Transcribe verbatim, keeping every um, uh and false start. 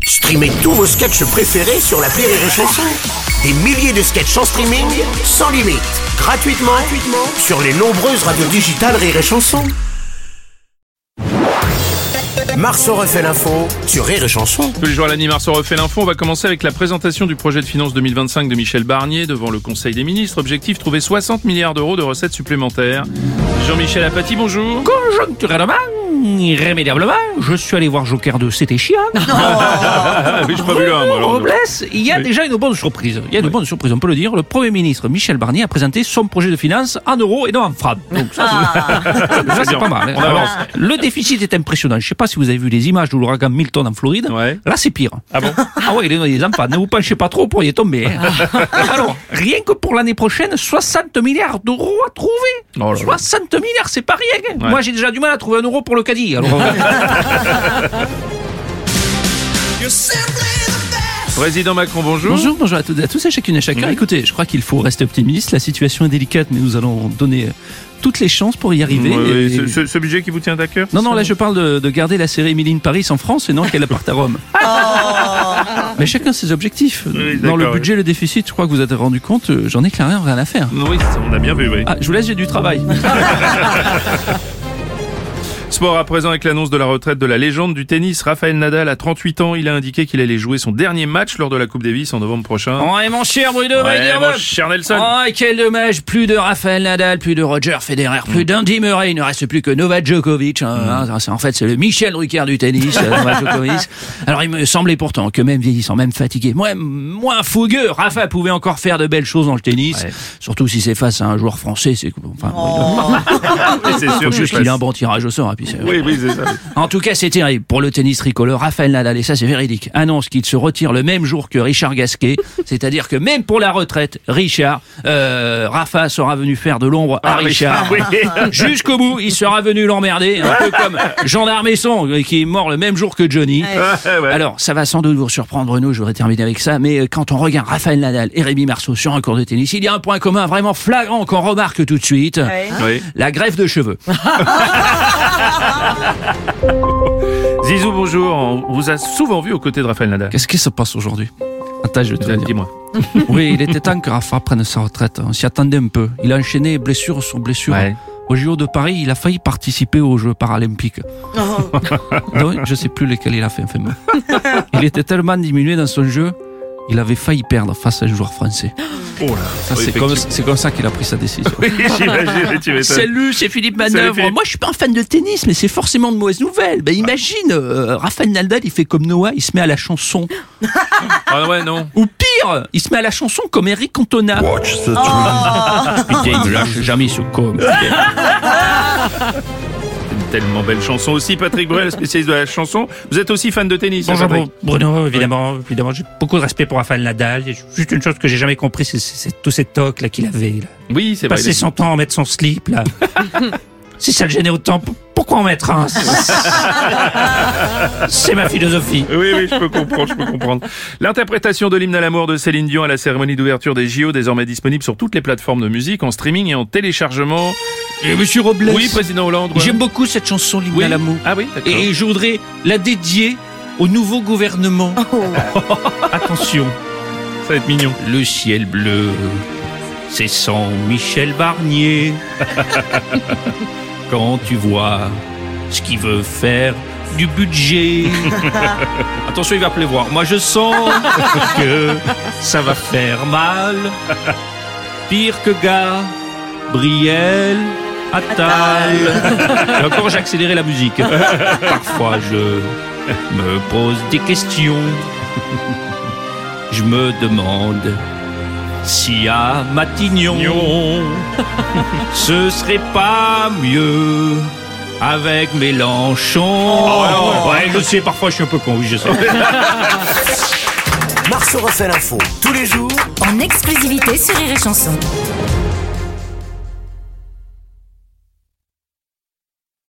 Streamez tous vos sketchs préférés sur l'appli Rire et Chanson. Des milliers de sketchs en streaming, sans limite, gratuitement, gratuitement sur les nombreuses radios digitales Rire et Chanson. Marceau refait l'info sur Rire et Chanson. Tous les jours à l'année, Marceau refait l'info. On va commencer avec la présentation du projet de finances deux mille vingt-cinq de Michel Barnier devant le Conseil des ministres. Objectif, trouver soixante milliards d'euros de recettes supplémentaires. Jean-Michel Apathy, bonjour. Conjoncturellement, irrémédiablement, je suis allé voir Joker deux, c'était chiant. Ah, oui, je pas vu là, moi. alors. Robles, il y a Oui. déjà une bonne surprise. Il y a une Oui. bonne surprise, on peut le dire. Le Premier ministre Michel Barnier a présenté son projet de finances en euros et non en francs. Donc ça, c'est, ça, c'est pas mal. hein. On avance. Le déficit est impressionnant. Je sais pas si vous avez vu les images de l'ouragan Milton en Floride. Ouais. Là, c'est pire. Ah bon? Ah ouais, les, les enfants, ne vous penchez pas trop pour y tomber. hein. Alors, rien que pour l'année prochaine, soixante milliards d'euros à trouver. Oh là là. soixante milliards, c'est pas rien. Ouais. Moi, j'ai déjà du mal à trouver un euro pour le caddie. Alors, Président Macron, bonjour. bonjour, bonjour à toutes et à tous et chacune et chacun. Oui. Écoutez, je crois qu'il faut rester optimiste. La situation est délicate, mais nous allons donner toutes les chances pour y arriver. Ouais, Et- ce, ce- ce budget qui vous tient à cœur? Non, non, là, je parle de, de garder la série Emily in Paris en France et non qu'elle parte à Rome. Mais chacun ses objectifs. Oui, Dans le d'accord, budget, le déficit, je crois que vous êtes rendu compte, euh, j'en ai clairement rien à faire. Oui, on a bien vu, oui. Ah, je vous laisse, j'ai du travail. Sport à présent avec l'annonce de la retraite de la légende du tennis. Rafael Nadal a trente-huit ans. Il a indiqué qu'il allait jouer son dernier match lors de la Coupe Davis en novembre prochain. Oh, et mon cher Bruno, Ouais, mon cher Nelson. Oh, quel dommage, plus de Rafael Nadal, plus de Roger Federer, plus d'Andy Murray, il ne reste plus que Novak Djokovic. Hein, hein, c'est- en fait, c'est le Michel Drucker du tennis, euh, Novak Djokovic. Alors, il me semblait pourtant que même vieillissant, même fatigué, moins, moins fougueux, Rafa pouvait encore faire de belles choses dans le tennis. Ouais. Surtout si c'est face à un joueur français, c'est enfin, Oui, c'est sûr. faut que juste je qu'il ait un passe. bon tirage au sort. Et puis c'est- Oui, oui, c'est ça. En tout cas, c'est terrible pour le tennis tricolore. Rafael Nadal, et ça c'est véridique, annonce qu'il se retire le même jour que Richard Gasquet. C'est-à-dire que même pour la retraite, Richard, euh, Rafa sera venu faire de l'ombre à Ah, Richard. oui. Jusqu'au bout, il sera venu l'emmerder, un peu comme Jean d'Armesson, euh, qui est mort le même jour que Johnny. Ouais, ouais. Alors, ça va sans doute vous surprendre, Bruno, je voudrais terminer avec ça, mais euh, quand on regarde Rafael Nadal et Rémi Marceau sur un cours de tennis, il y a un point commun vraiment flagrant qu'on remarque tout de suite. Oui. La greffe de cheveux. Zizou, bonjour. On vous a souvent vu aux côtés de Rafael Nadal. Qu'est-ce qui se passe aujourd'hui? Attends, je vais te le dire. Dis-moi. Oui, il était temps que Rafa prenne sa retraite. On s'y attendait un peu. Il a enchaîné blessure sur blessure. Ouais. Au J O de Paris, il a failli participer aux Jeux paralympiques. Non, je sais plus lesquels il a fait. Enfin, bon. Il était tellement diminué dans son jeu, il avait failli perdre face à un joueur français. Oh là. Ça, Oui, c'est, comme, effectivement. c'est comme ça qu'il a pris sa décision. Oui, j'imagine, tu m'étonnes. Salut, c'est Philippe Salut, Manœuvre. Philippe. Moi, je suis pas un fan de tennis, mais c'est forcément de mauvaises nouvelles. Ben, imagine, euh, Rafael Nadal, il fait comme Noah, il se met à la chanson. Ah ouais, non. Ou pire, il se met à la chanson comme Eric Cantona. Watch the Putain, il me lâche jamais ce con. Une tellement belle chanson aussi. Patrick Bruel, spécialiste de la chanson. Vous êtes aussi fan de tennis, Bonjour hein, Patrick? Bruno, évidemment, évidemment, j'ai beaucoup de respect pour Rafael Nadal. Il y a juste une chose que j'ai jamais compris, c'est, c'est, c'est tout cet toc là qu'il avait. Là. Oui, c'est vrai. Passer son temps à mettre son slip là. Si ça le gênait autant, p- pourquoi en mettre un? C'est ma philosophie. Oui, oui, je peux comprendre, je peux comprendre. L'interprétation de l'hymne à l'amour de Céline Dion à la cérémonie d'ouverture des J O, désormais disponible sur toutes les plateformes de musique, en streaming et en téléchargement. Et Monsieur Robles, Oui, président Hollande. ouais. j'aime beaucoup cette chanson, l'hymne Oui. à l'amour. Ah oui, d'accord. Et je voudrais la dédier au nouveau gouvernement. Attention, ça va être mignon. Le ciel bleu, c'est sans Michel Barnier. Quand tu vois ce qu'il veut faire du budget. Attention, il va pleuvoir. Moi, je sens que ça va faire mal. Pire que Gabriel Attal. Et encore, j'ai accéléré la musique. Parfois, je me pose des questions. Je me demande si à Matignon, ce serait pas mieux avec Mélenchon. Oh, ouais, je sais, parfois je suis un peu con, oui, je sais. Marceau refait l'info tous les jours En exclusivité sur Rire et Chanson.